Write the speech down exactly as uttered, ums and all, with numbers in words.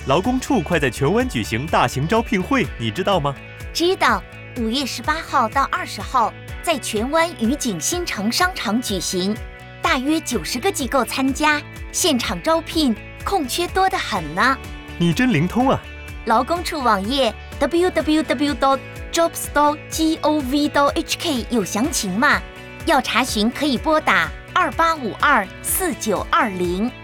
劳工处快在荃湾举行大型招聘会，你知道吗？ 知道，五月十八号到二十号在荃湾愉景新城商场举行，大约九十个机构参加，现场招聘，空缺多得很呢。 你真灵通啊！ 劳工处网页 double-u double-u double-u dot jobs dot gov dot h k 有详情嘛？要查询可以拨打二八五二四九二零。